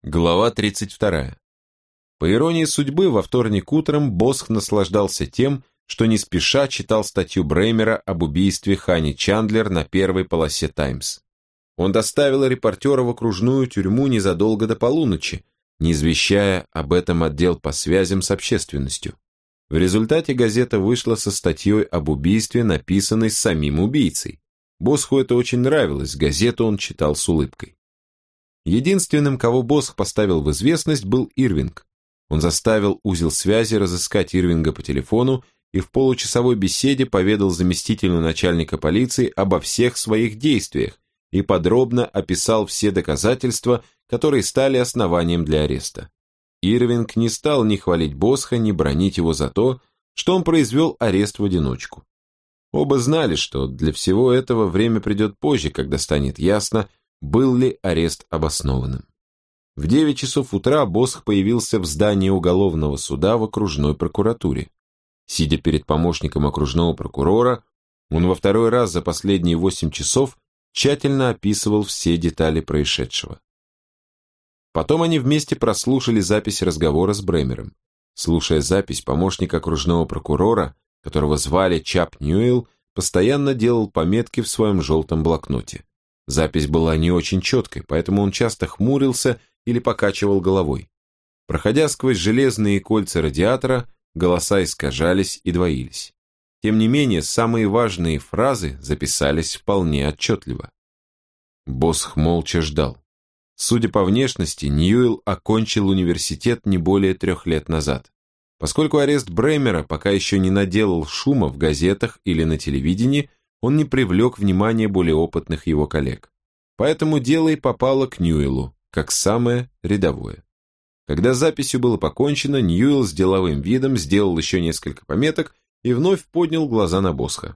Глава 32. По иронии судьбы, во вторник утром Босх наслаждался тем, что не спеша читал статью Бреймера об убийстве Хани Чандлер на первой полосе «Таймс». Он доставил репортера в окружную тюрьму незадолго до полуночи, не извещая об этом отдел по связям с общественностью. В результате газета вышла со статьей об убийстве, написанной самим убийцей. Босху это очень нравилось, газету он читал с улыбкой. Единственным, кого Босх поставил в известность, был Ирвинг. Он заставил узел связи разыскать Ирвинга по телефону и в получасовой беседе поведал заместителю начальника полиции обо всех своих действиях и подробно описал все доказательства, которые стали основанием для ареста. Ирвинг не стал ни хвалить Босха, ни бранить его за то, что он произвел арест в одиночку. Оба знали, что для всего этого время придет позже, когда станет ясно, был ли арест обоснованным. В 9 часов утра Босх появился в здании уголовного суда в окружной прокуратуре. Сидя перед помощником окружного прокурора, он во второй раз за последние 8 часов тщательно описывал все детали происшедшего. Потом они вместе прослушали запись разговора с Бреймером. Слушая запись, помощник окружного прокурора, которого звали Чап Ньюэлл, постоянно делал пометки в своем желтом блокноте. Запись была не очень четкой, поэтому он часто хмурился или покачивал головой. Проходя сквозь железные кольца радиатора, голоса искажались и двоились. Тем не менее, самые важные фразы записались вполне отчетливо. Босх молча ждал. Судя по внешности, Ньюэлл окончил университет не более 3 лет назад. Поскольку арест Бреймера пока еще не наделал шума в газетах или на телевидении, он не привлек внимания более опытных его коллег. Поэтому дело и попало к Ньюэллу, как самое рядовое. Когда записью было покончено, Ньюэлл с деловым видом сделал еще несколько пометок и вновь поднял глаза на Босха.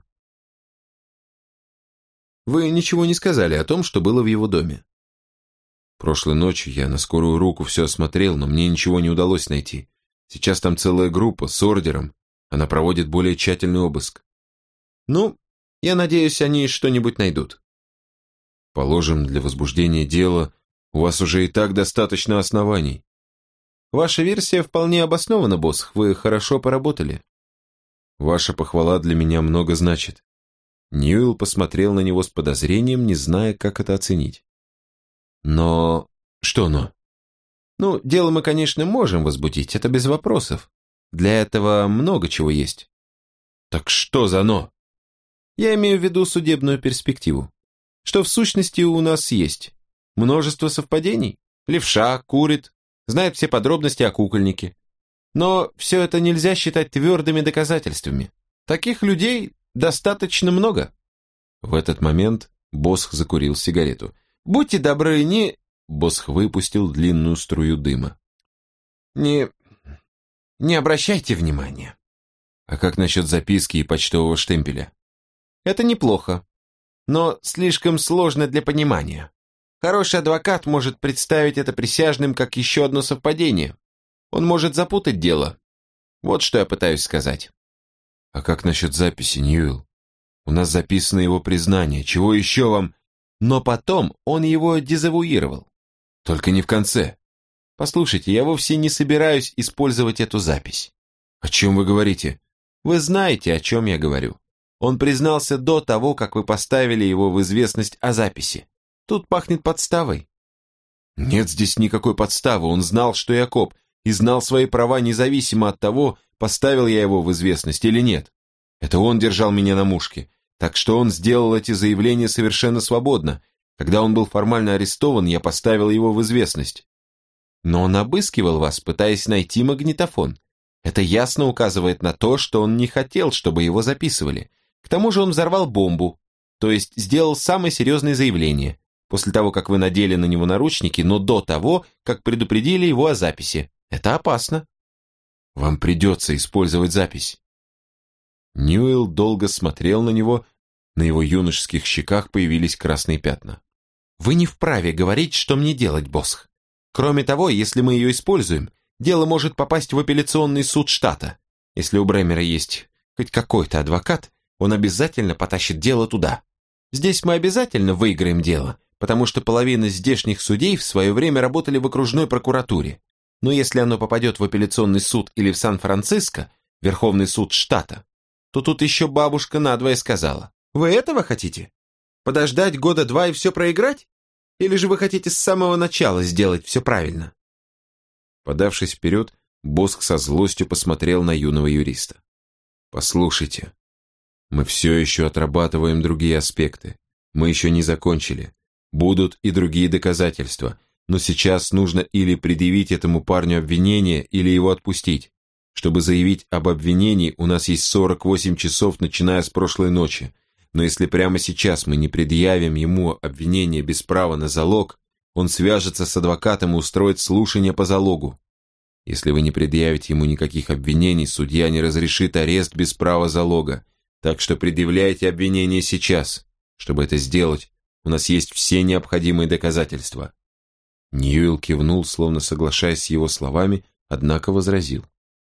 «Вы ничего не сказали о том, что было в его доме?» «Прошлой ночью я на скорую руку все осмотрел, но мне ничего не удалось найти. Сейчас там целая группа с ордером, она проводит более тщательный обыск». «Ну, я надеюсь, они что-нибудь найдут». «Положим, для возбуждения дела у вас уже и так достаточно оснований». «Ваша версия вполне обоснована, Босх, вы хорошо поработали». «Ваша похвала для меня много значит». Ньюэлл посмотрел на него с подозрением, не зная, как это оценить. «Но... что но?» «Ну, дело мы, конечно, можем возбудить, это без вопросов. Для этого много чего есть». «Так что за но?» «Я имею в виду судебную перспективу. Что в сущности у нас есть? Множество совпадений. Левша, курит, знает все подробности о кукольнике. Но все это нельзя считать твердыми доказательствами. Таких людей достаточно много». В этот момент Босх закурил сигарету. «Будьте добры, не...» Босх выпустил длинную струю дыма. «Не обращайте внимания». «А как насчет записки и почтового штемпеля?» «Это неплохо, но слишком сложно для понимания. Хороший адвокат может представить это присяжным как еще одно совпадение. Он может запутать дело. Вот что я пытаюсь сказать». «А как насчет записи, Ньюэлл? У нас записано его признание. Чего еще вам...» «Но потом он его дезавуировал». «Только не в конце». «Послушайте, я вовсе не собираюсь использовать эту запись». «О чем вы говорите?» «Вы знаете, о чем я говорю. Он признался до того, как вы поставили его в известность о записи. Тут пахнет подставой». «Нет здесь никакой подставы. Он знал, что я коп, и знал свои права независимо от того, поставил я его в известность или нет. Это он держал меня на мушке. Так что он сделал эти заявления совершенно свободно. Когда он был формально арестован, я поставил его в известность». «Но он обыскивал вас, пытаясь найти магнитофон. Это ясно указывает на то, что он не хотел, чтобы его записывали. К тому же он взорвал бомбу, то есть сделал самое серьезное заявление, после того, как вы надели на него наручники, но до того, как предупредили его о записи. Это опасно». «Вам придется использовать запись». Ньюэлл долго смотрел на него, на его юношеских щеках появились красные пятна. «Вы не вправе говорить, что мне делать, Босх. Кроме того, если мы ее используем, дело может попасть в апелляционный суд штата. Если у Бреймера есть хоть какой-то адвокат, он обязательно потащит дело туда. Здесь мы обязательно выиграем дело, потому что половина здешних судей в свое время работали в окружной прокуратуре. Но если оно попадет в апелляционный суд или в Сан-Франциско, Верховный суд штата, то тут еще бабушка надвое сказала. Вы этого хотите? Подождать года 2 и все проиграть? Или же вы хотите с самого начала сделать все правильно? Подавшись вперед, Босх со злостью посмотрел на юного юриста. «Послушайте, мы все еще отрабатываем другие аспекты. Мы еще не закончили. Будут и другие доказательства, но сейчас нужно или предъявить этому парню обвинение, или его отпустить. Чтобы заявить об обвинении, у нас есть 48 часов, начиная с прошлой ночи. Но если прямо сейчас мы не предъявим ему обвинение без права на залог, он свяжется с адвокатом и устроит слушание по залогу. Если вы не предъявите ему никаких обвинений, судья не разрешит арест без права залога. Так что предъявляйте обвинение сейчас. Чтобы это сделать, у нас есть все необходимые доказательства». Ньюэлл кивнул, словно соглашаясь с его словами, однако возразил.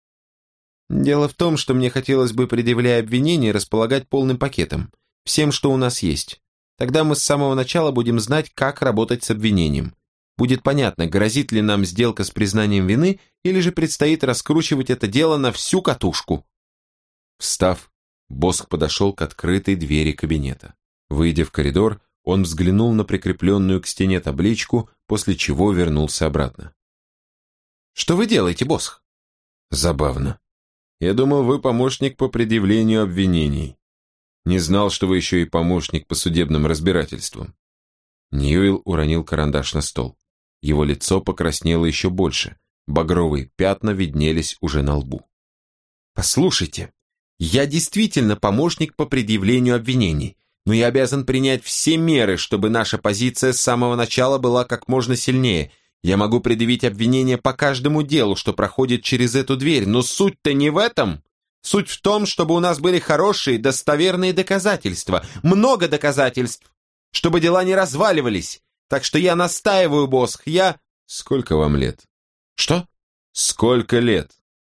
«Дело в том, что мне хотелось бы, предъявляя обвинение, располагать полным пакетом, всем, что у нас есть. Тогда мы с самого начала будем знать, как работать с обвинением. Будет понятно, грозит ли нам сделка с признанием вины, или же предстоит раскручивать это дело на всю катушку». Встав, Босх подошел к открытой двери кабинета. Выйдя в коридор, он взглянул на прикрепленную к стене табличку, после чего вернулся обратно. «Что вы делаете, Босх?» «Забавно. Я думал, вы помощник по предъявлению обвинений. Не знал, что вы еще и помощник по судебным разбирательствам». Ньюэлл уронил карандаш на стол. Его лицо покраснело еще больше. Багровые пятна виднелись уже на лбу. «Послушайте, я действительно помощник по предъявлению обвинений, но я обязан принять все меры, чтобы наша позиция с самого начала была как можно сильнее. Я могу предъявить обвинение по каждому делу, что проходит через эту дверь, но суть-то не в этом. Суть в том, чтобы у нас были хорошие, достоверные доказательства, много доказательств, чтобы дела не разваливались. Так что я настаиваю, Босх, я...» «Сколько вам лет?» «Что?» «Сколько лет?»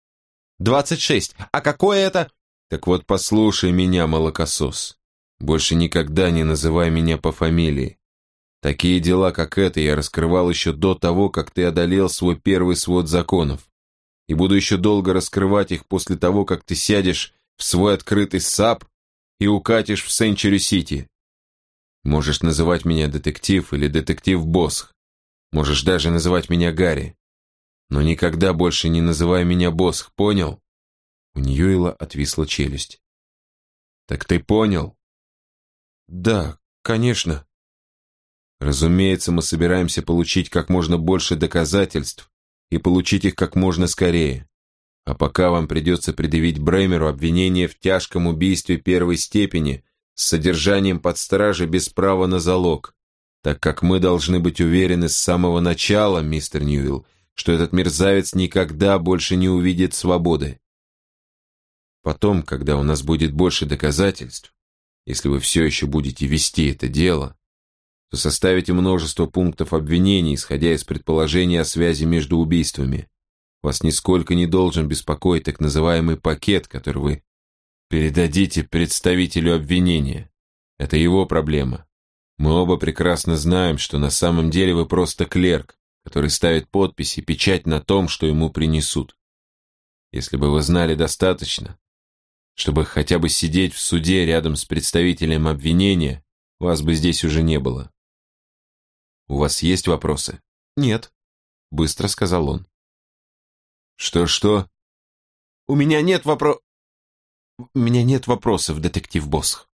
26. А какое это...» «Так вот послушай меня, молокосос. Больше никогда не называй меня по фамилии. Такие дела, как это, я раскрывал еще до того, как ты одолел свой первый свод законов. И буду еще долго раскрывать их после того, как ты сядешь в свой открытый САП и укатишь в Сенчури-Сити. Можешь называть меня детектив или детектив Босх. Можешь даже называть меня Гарри. Но никогда больше не называй меня Босх, понял?» У Ньюэлла отвисла челюсть. «Так ты понял?» «Да, конечно». «Разумеется, мы собираемся получить как можно больше доказательств и получить их как можно скорее. А пока вам придется предъявить Бреймеру обвинение в тяжком убийстве первой степени с содержанием под стражей без права на залог, так как мы должны быть уверены с самого начала, мистер Ньюэлл, что этот мерзавец никогда больше не увидит свободы. Потом, когда у нас будет больше доказательств, если вы все еще будете вести это дело, то составите множество пунктов обвинений, исходя из предположений о связи между убийствами. Вас нисколько не должен беспокоить так называемый пакет, который вы передадите представителю обвинения. Это его проблема. Мы оба прекрасно знаем, что на самом деле вы просто клерк, который ставит подпись и печать на том, что ему принесут. Если бы вы знали достаточно, чтобы хотя бы сидеть в суде рядом с представителем обвинения, вас бы здесь уже не было. У вас есть вопросы? «Нет», — быстро сказал он. Что? У меня нет вопросов, детектив Босх.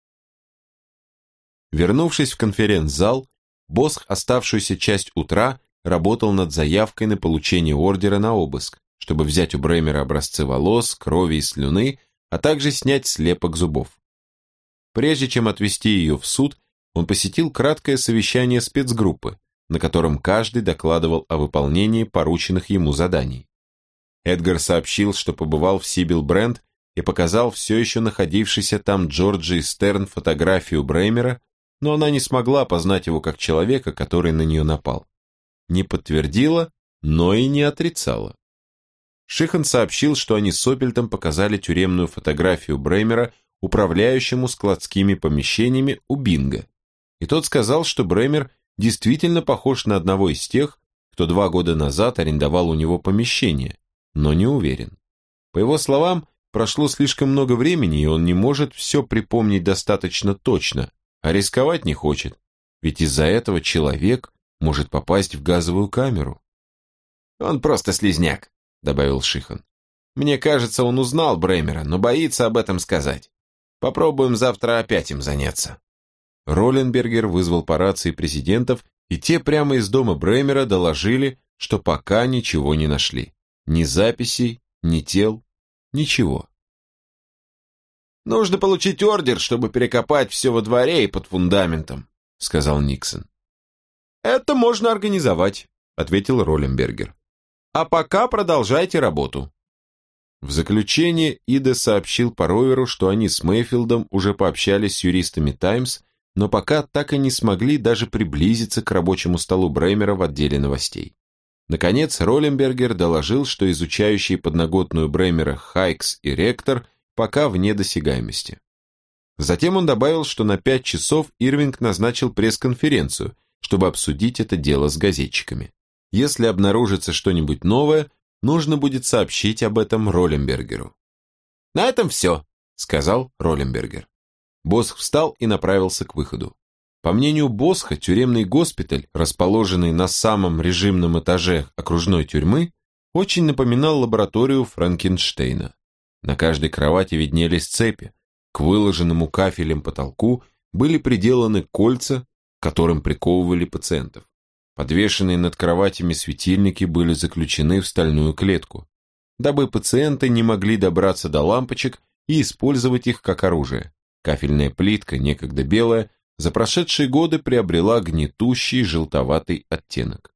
Вернувшись в конференц-зал, Босх оставшуюся часть утра работал над заявкой на получение ордера на обыск, чтобы взять у Бреймера образцы волос, крови и слюны, а также снять слепок зубов. Прежде чем отвезти ее в суд, он посетил краткое совещание спецгруппы, на котором каждый докладывал о выполнении порученных ему заданий. Эдгар сообщил, что побывал в Сибил Брент и показал все еще находившейся там Джорджи Стерн фотографию Бреймера, но она не смогла опознать его как человека, который на нее напал. Не подтвердила, но и не отрицала. Шихан сообщил, что они с Оппельтом показали тюремную фотографию Бреймера управляющему складскими помещениями у Бинга, и тот сказал, что Бреймер действительно похож на одного из тех, кто 2 года назад арендовал у него помещение, но не уверен. По его словам, прошло слишком много времени, и он не может все припомнить достаточно точно, а рисковать не хочет, ведь из-за этого человек может попасть в газовую камеру. «Он просто слизняк», — добавил Шихан. «Мне кажется, он узнал Бремера, но боится об этом сказать. Попробуем завтра опять им заняться». Ролленбергер вызвал по рации президентов, и те прямо из дома Бремера доложили, что пока ничего не нашли. Ни записей, ни тел, ничего. «Нужно получить ордер, чтобы перекопать все во дворе и под фундаментом», — сказал Никсон. «Это можно организовать», — ответил Ролленбергер. «А пока продолжайте работу». В заключение Ида сообщил по роверу, что они с Мэйфилдом уже пообщались с юристами «Таймс», но пока так и не смогли даже приблизиться к рабочему столу Бремера в отделе новостей. Наконец, Ролленбергер доложил, что изучающие подноготную Бремера Хайкс и Ректор пока вне досягаемости. Затем он добавил, что на 5 часов Ирвинг назначил пресс-конференцию, чтобы обсудить это дело с газетчиками. Если обнаружится что-нибудь новое, нужно будет сообщить об этом Ролленбергеру. «На этом все», — сказал Ролленбергер. Босх встал и направился к выходу. По мнению Босха, тюремный госпиталь, расположенный на самом режимном этаже окружной тюрьмы, очень напоминал лабораторию Франкенштейна. На каждой кровати виднелись цепи, к выложенному кафелем потолку были приделаны кольца, к которым приковывали пациентов. Подвешенные над кроватями светильники были заключены в стальную клетку, дабы пациенты не могли добраться до лампочек и использовать их как оружие. Кафельная плитка, некогда белая, за прошедшие годы приобрела гнетущий желтоватый оттенок.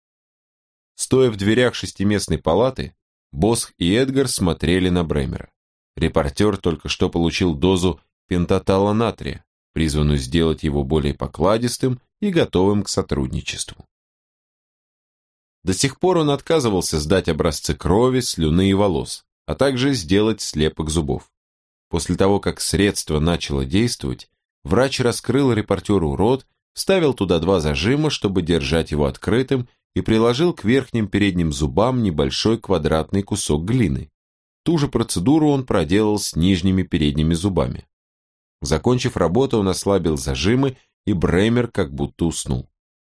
Стоя в дверях 6-местной палаты, Босх и Эдгар смотрели на Бремера. Репортер только что получил дозу пентатала натрия, призванную сделать его более покладистым и готовым к сотрудничеству. До сих пор он отказывался сдать образцы крови, слюны и волос, а также сделать слепок зубов. После того, как средство начало действовать, врач раскрыл репортеру рот, вставил туда 2 зажима, чтобы держать его открытым, и приложил к верхним передним зубам небольшой квадратный кусок глины. Ту же процедуру он проделал с нижними передними зубами. Закончив работу, он ослабил зажимы, и Бремер как будто уснул.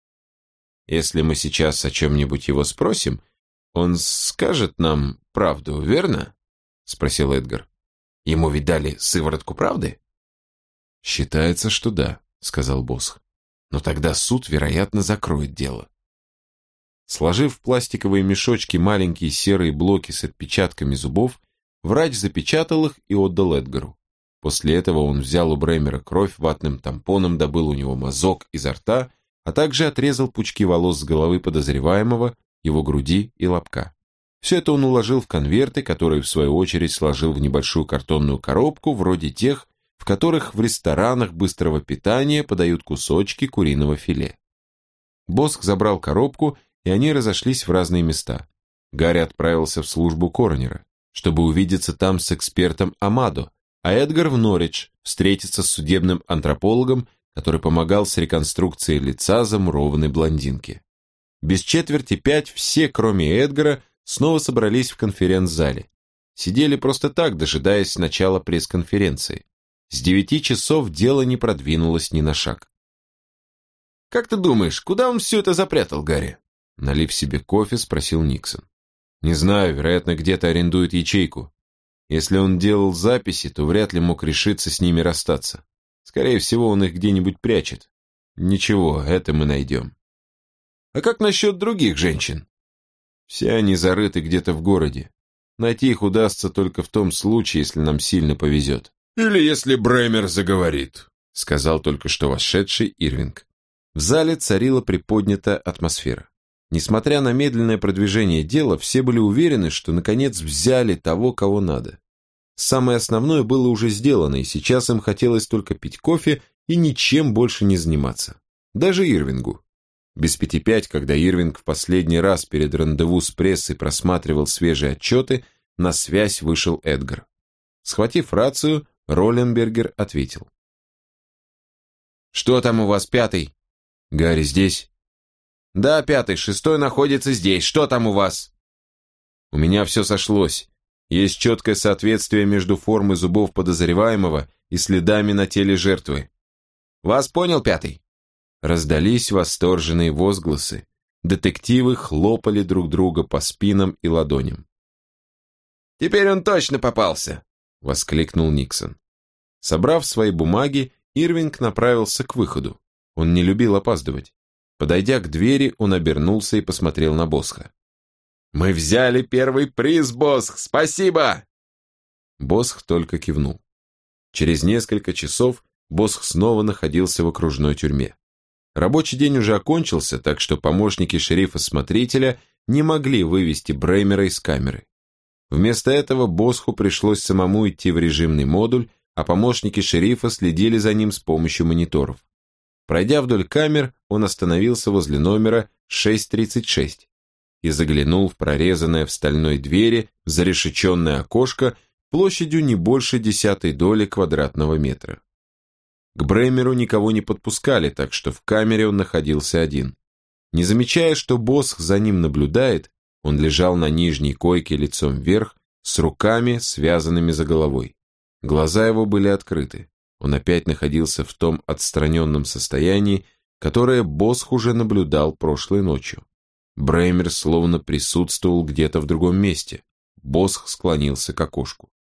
«Если мы сейчас о чем-нибудь его спросим, он скажет нам правду, верно?» — спросил Эдгар. «Ему ведь дали сыворотку правды?» «Считается, что да», — сказал Босх. «Но тогда суд, вероятно, закроет дело». Сложив в пластиковые мешочки маленькие серые блоки с отпечатками зубов, врач запечатал их и отдал Эдгару. После этого он взял у Бремера кровь ватным тампоном, добыл у него мазок изо рта, а также отрезал пучки волос с головы подозреваемого, его груди и лобка. Все это он уложил в конверты, которые в свою очередь сложил в небольшую картонную коробку, вроде тех, в которых в ресторанах быстрого питания подают кусочки куриного филе. Босх забрал коробку, и они разошлись в разные места. Гарри отправился в службу коронера, чтобы увидеться там с экспертом Амадо, а Эдгар в Норридж встретиться с судебным антропологом, который помогал с реконструкцией лица замурованной блондинки. Без 4:45 все, кроме Эдгара, снова собрались в конференц-зале. Сидели просто так, дожидаясь начала пресс-конференции. С 9 часов дело не продвинулось ни на шаг. «Как ты думаешь, куда он все это запрятал, Гарри?» Налив себе кофе, спросил Никсон. «Не знаю, вероятно, где-то арендует ячейку. Если он делал записи, то вряд ли мог решиться с ними расстаться. Скорее всего, он их где-нибудь прячет. Ничего, это мы найдем». «А как насчет других женщин?» «Все они зарыты где-то в городе. Найти их удастся только в том случае, если нам сильно повезет». «Или если Бремер заговорит», — сказал только что вошедший Ирвинг. В зале царила приподнятая атмосфера. Несмотря на медленное продвижение дела, все были уверены, что наконец взяли того, кого надо. Самое основное было уже сделано, и сейчас им хотелось только пить кофе и ничем больше не заниматься. Даже Ирвингу. Без 5:05, когда Ирвинг в последний раз перед рандеву с прессой просматривал свежие отчеты, на связь вышел Эдгар. Схватив рацию, Ролленбергер ответил. «Что там у вас, 5-й?» Гарри здесь? Да, 5-й, 6-й находится здесь. Что там у вас? У меня все сошлось. Есть четкое соответствие между формой зубов подозреваемого и следами на теле жертвы. Вас понял, 5-й? Раздались восторженные возгласы. Детективы хлопали друг друга по спинам и ладоням. «Теперь он точно попался!» — воскликнул Никсон. Собрав свои бумаги, Ирвинг направился к выходу. Он не любил опаздывать. Подойдя к двери, он обернулся и посмотрел на Босха. «Мы взяли первый приз, Босх! Спасибо!» Босх только кивнул. Через несколько часов Босх снова находился в окружной тюрьме. Рабочий день уже окончился, так что помощники шерифа-смотрителя не могли вывести Бреймера из камеры. Вместо этого Босху пришлось самому идти в режимный модуль, а помощники шерифа следили за ним с помощью мониторов. Пройдя вдоль камер, он остановился возле номера 636 и заглянул в прорезанное в стальной двери зарешеченное окошко площадью не больше 1/10 доли квадратного метра. К Бреймеру никого не подпускали, так что в камере он находился один. Не замечая, что Босх за ним наблюдает, он лежал на нижней койке лицом вверх, с руками, связанными за головой. Глаза его были открыты. Он опять находился в том отстраненном состоянии, которое Босх уже наблюдал прошлой ночью. Бреймер словно присутствовал где-то в другом месте. Босх склонился к окошку.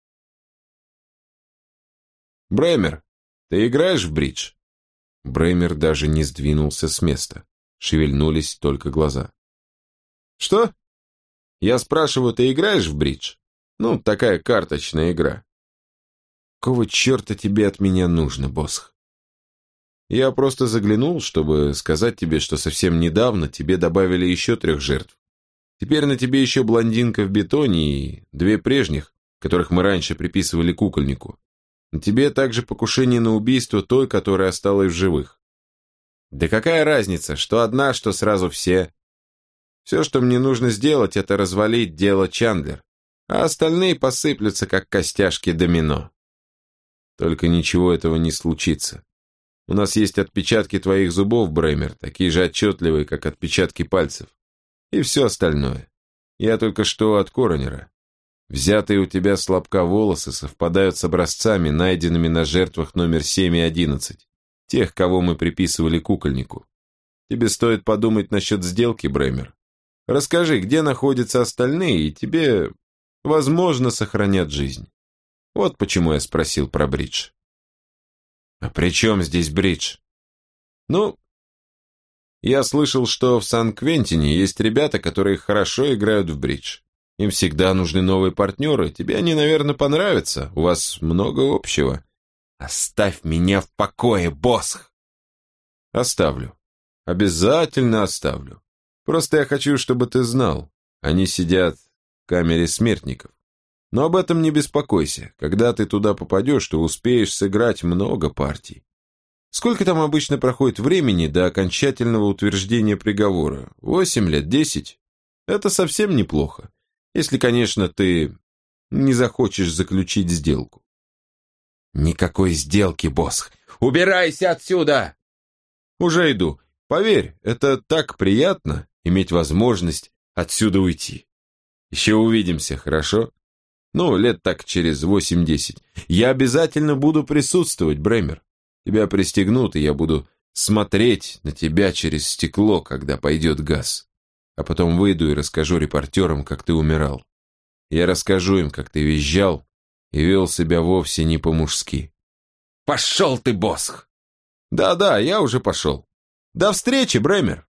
«Бреймер, ты играешь в бридж?» Бреймер даже не сдвинулся с места. Шевельнулись только глаза. «Что? Я спрашиваю, ты играешь в бридж? Ну, такая карточная игра». «Какого черта тебе от меня нужно, Босх?» «Я просто заглянул, чтобы сказать тебе, что совсем недавно тебе добавили еще 3 жертв. Теперь на тебе еще блондинка в бетоне и 2 прежних, которых мы раньше приписывали кукольнику. На тебе также покушение на убийство той, которая осталась в живых. Да какая разница, что одна, что сразу все? Все, что мне нужно сделать, это развалить дело Чандлер, а остальные посыплются, как костяшки домино. Только ничего этого не случится. У нас есть отпечатки твоих зубов, Бреймер, такие же отчетливые, как отпечатки пальцев. И все остальное. Я только что от коронера. Взятые у тебя с лобка волосы совпадают с образцами, найденными на жертвах номер 7 и 11, тех, кого мы приписывали кукольнику. Тебе стоит подумать насчет сделки, Бреймер. Расскажи, где находятся остальные, и тебе, возможно, сохранят жизнь. Вот почему я спросил про бридж». «А при чем здесь бридж?» «Ну, я слышал, что в Сан-Квентине есть ребята, которые хорошо играют в бридж. Им всегда нужны новые партнеры, тебе они, наверное, понравятся, у вас много общего». «Оставь меня в покое, Босх!» «Оставлю. Обязательно оставлю. Просто я хочу, чтобы ты знал, они сидят в камере смертников. Но об этом не беспокойся. Когда ты туда попадешь, то успеешь сыграть много партий. Сколько там обычно проходит времени до окончательного утверждения приговора? 8 лет, 10? Это совсем неплохо. Если, конечно, ты не захочешь заключить сделку». «Никакой сделки, Босх! Убирайся отсюда!» «Уже иду. Поверь, это так приятно иметь возможность отсюда уйти. Еще увидимся, хорошо? Ну, лет так через 8-10. Я обязательно буду присутствовать, Бреймер. Тебя пристегнут, и я буду смотреть на тебя через стекло, когда пойдет газ. А потом выйду и расскажу репортерам, как ты умирал. Я расскажу им, как ты визжал и вел себя вовсе не по-мужски». «Пошел ты, Босх!» «Да-да, я уже пошел. До встречи, Бреймер!»